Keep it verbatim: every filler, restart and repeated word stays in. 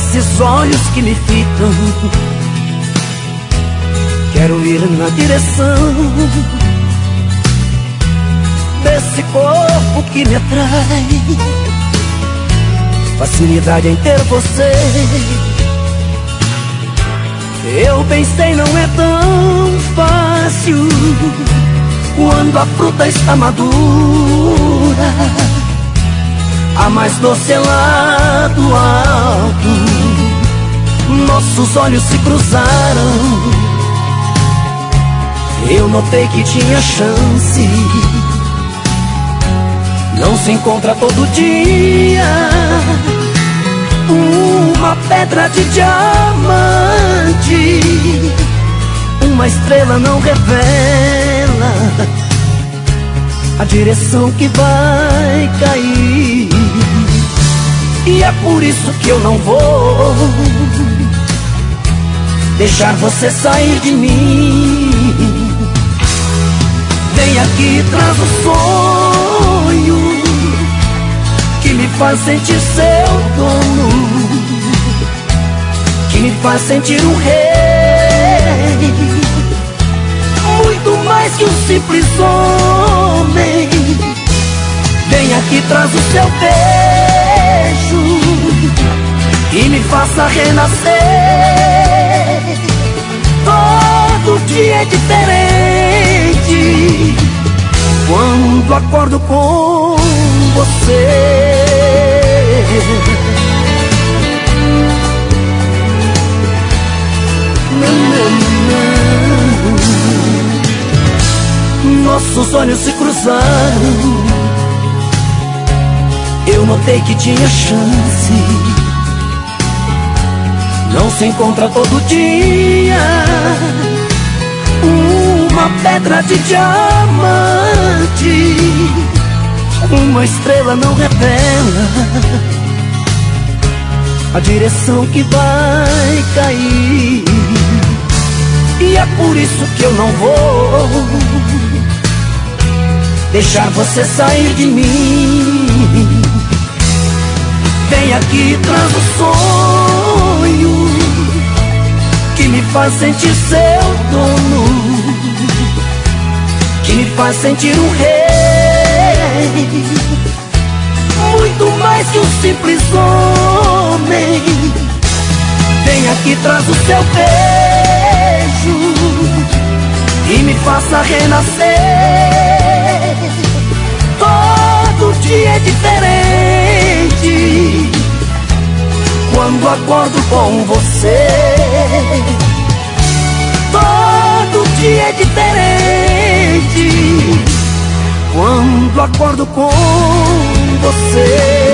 desses olhos que me fitam, quero ir na direção desse corpo que me atrai. Facilidade em ter você, eu pensei não é tão fácil quando a fruta está madura. A mais doce é lá do alto, nossos olhos se cruzaram. Eu notei que tinha chance, não se encontra todo dia uma pedra de diamante, uma estrela não revela a direção que vai cair. E é por isso que eu não vou deixar você sair de mim. Vem aqui, traz o sonho que me faz sentir seu dono, que me faz sentir um rei, muito mais que um simples homem. Vem aqui, traz o seu beijo e me faça renascer. Todo dia é diferente quando acordo com você. Nossos olhos se cruzaram, eu notei que tinha chance, não se encontra todo dia uma pedra de diamante, uma estrela não revela a direção que vai cair. E é por isso que eu não vou deixar você sair de mim. Vem aqui, traz o sonho que me faz sentir seu dono, que me faz sentir um rei, muito mais que um simples homem. Vem aqui, traz o seu beijo e me faça renascer. Todo dia é diferente quando acordo com você. Todo dia é diferente quando acordo com você.